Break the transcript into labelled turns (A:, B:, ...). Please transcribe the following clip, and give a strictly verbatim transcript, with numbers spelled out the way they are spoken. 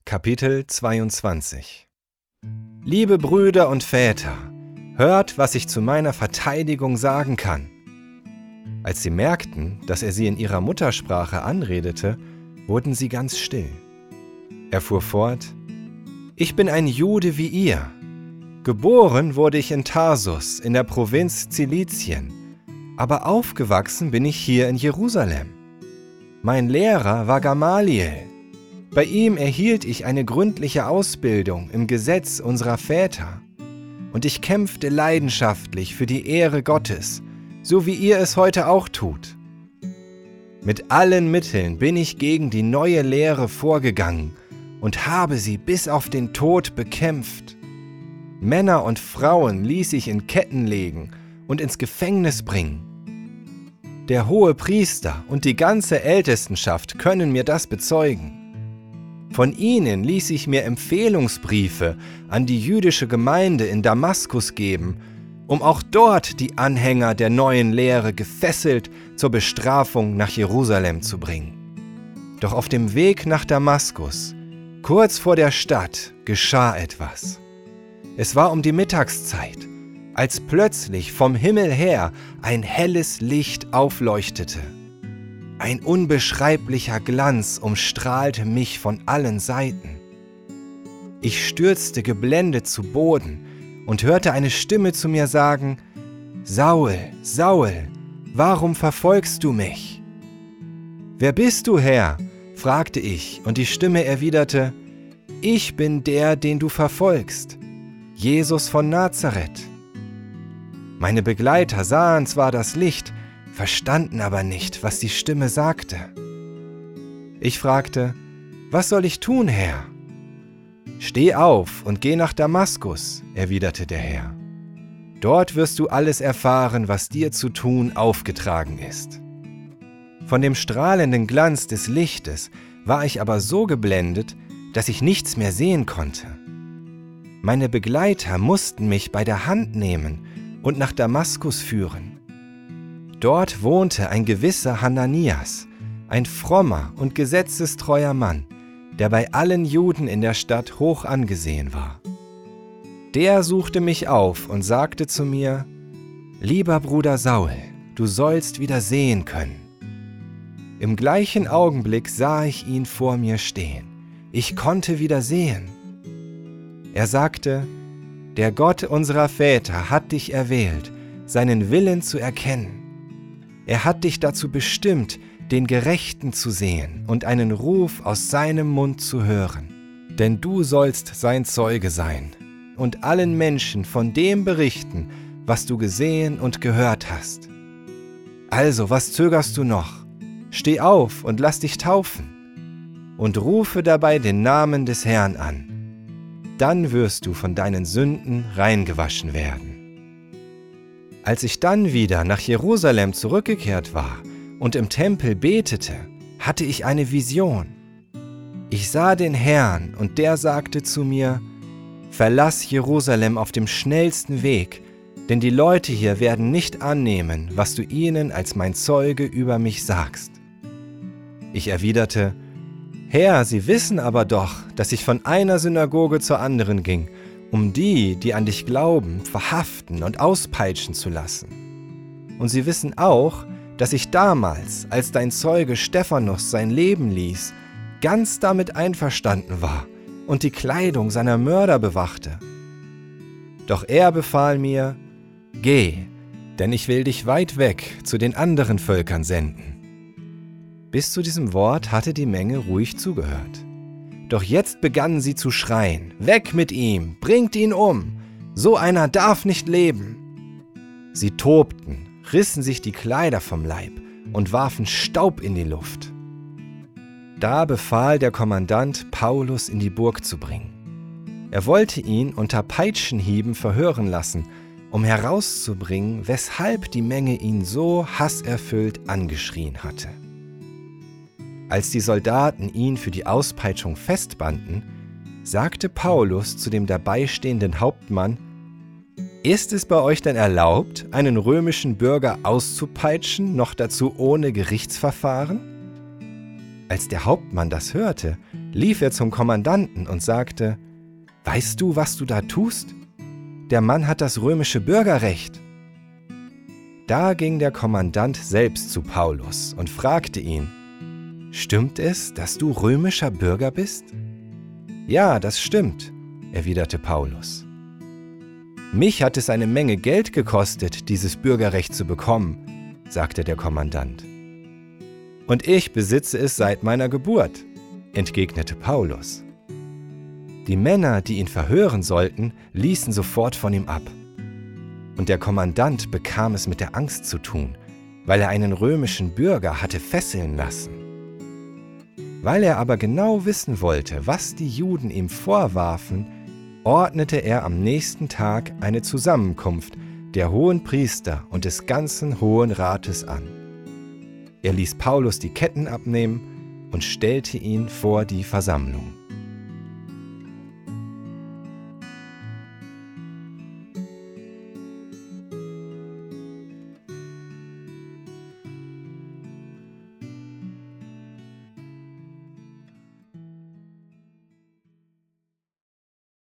A: Kapitel zweiundzwanzig. Liebe Brüder und Väter, hört, was ich zu meiner Verteidigung sagen kann. Als sie merkten, dass er sie in ihrer Muttersprache anredete, wurden sie ganz still. Er fuhr fort: Ich bin ein Jude wie ihr. Geboren wurde ich in Tarsus in der Provinz Zilizien, aber aufgewachsen bin ich hier in Jerusalem. Mein Lehrer war Gamaliel. Bei ihm erhielt ich eine gründliche Ausbildung im Gesetz unserer Väter. Und ich kämpfte leidenschaftlich für die Ehre Gottes, so wie ihr es heute auch tut. Mit allen Mitteln bin ich gegen die neue Lehre vorgegangen und habe sie bis auf den Tod bekämpft. Männer und Frauen ließ ich in Ketten legen und ins Gefängnis bringen. Der hohe Priester und die ganze Ältestenschaft können mir das bezeugen. Von ihnen ließ ich mir Empfehlungsbriefe an die jüdische Gemeinde in Damaskus geben, um auch dort die Anhänger der neuen Lehre gefesselt zur Bestrafung nach Jerusalem zu bringen. Doch auf dem Weg nach Damaskus, kurz vor der Stadt, geschah etwas. Es war um die Mittagszeit, als plötzlich vom Himmel her ein helles Licht aufleuchtete. Ein unbeschreiblicher Glanz umstrahlte mich von allen Seiten. Ich stürzte geblendet zu Boden und hörte eine Stimme zu mir sagen: Saul, Saul, warum verfolgst du mich? Wer bist du, Herr? Fragte ich, und die Stimme erwiderte: Ich bin der, den du verfolgst, Jesus von Nazareth. Meine Begleiter sahen zwar das Licht, verstanden aber nicht, was die Stimme sagte. Ich fragte: Was soll ich tun, Herr? Steh auf und geh nach Damaskus, erwiderte der Herr. Dort wirst du alles erfahren, was dir zu tun aufgetragen ist. Von dem strahlenden Glanz des Lichtes war ich aber so geblendet, dass ich nichts mehr sehen konnte. Meine Begleiter mussten mich bei der Hand nehmen und nach Damaskus führen. Dort wohnte ein gewisser Hananias, ein frommer und gesetzestreuer Mann, der bei allen Juden in der Stadt hoch angesehen war. Der suchte mich auf und sagte zu mir: Lieber Bruder Saul, du sollst wieder sehen können. Im gleichen Augenblick sah ich ihn vor mir stehen. Ich konnte wieder sehen. Er sagte: Der Gott unserer Väter hat dich erwählt, seinen Willen zu erkennen. Er hat dich dazu bestimmt, den Gerechten zu sehen und einen Ruf aus seinem Mund zu hören. Denn du sollst sein Zeuge sein und allen Menschen von dem berichten, was du gesehen und gehört hast. Also, was zögerst du noch? Steh auf und lass dich taufen und rufe dabei den Namen des Herrn an. Dann wirst du von deinen Sünden reingewaschen werden. Als ich dann wieder nach Jerusalem zurückgekehrt war und im Tempel betete, hatte ich eine Vision. Ich sah den Herrn und der sagte zu mir: Verlass Jerusalem auf dem schnellsten Weg, denn die Leute hier werden nicht annehmen, was du ihnen als mein Zeuge über mich sagst. Ich erwiderte: Herr, Sie wissen aber doch, dass ich von einer Synagoge zur anderen ging, um die, die an dich glauben, verhaften und auspeitschen zu lassen. Und Sie wissen auch, dass ich damals, als dein Zeuge Stephanus sein Leben ließ, ganz damit einverstanden war und die Kleidung seiner Mörder bewachte. Doch er befahl mir: Geh, denn ich will dich weit weg zu den anderen Völkern senden. Bis zu diesem Wort hatte die Menge ruhig zugehört. Doch jetzt begannen sie zu schreien: Weg mit ihm, bringt ihn um, so einer darf nicht leben. Sie tobten, rissen sich die Kleider vom Leib und warfen Staub in die Luft. Da befahl der Kommandant, Paulus in die Burg zu bringen. Er wollte ihn unter Peitschenhieben verhören lassen, um herauszubringen, weshalb die Menge ihn so hasserfüllt angeschrien hatte. Als die Soldaten ihn für die Auspeitschung festbanden, sagte Paulus zu dem dabeistehenden Hauptmann: Ist es bei euch denn erlaubt, einen römischen Bürger auszupeitschen, noch dazu ohne Gerichtsverfahren? Als der Hauptmann das hörte, lief er zum Kommandanten und sagte: »Weißt du, was du da tust? Der Mann hat das römische Bürgerrecht.« Da ging der Kommandant selbst zu Paulus und fragte ihn: »Stimmt es, dass du römischer Bürger bist?« »Ja, das stimmt«, erwiderte Paulus. »Mich hat es eine Menge Geld gekostet, dieses Bürgerrecht zu bekommen«, sagte der Kommandant. »Und ich besitze es seit meiner Geburt«, entgegnete Paulus. Die Männer, die ihn verhören sollten, ließen sofort von ihm ab. Und der Kommandant bekam es mit der Angst zu tun, weil er einen römischen Bürger hatte fesseln lassen. Weil er aber genau wissen wollte, was die Juden ihm vorwarfen, ordnete er am nächsten Tag eine Zusammenkunft der Hohenpriester und des ganzen Hohen Rates an. Er ließ Paulus die Ketten abnehmen und stellte ihn vor die Versammlung.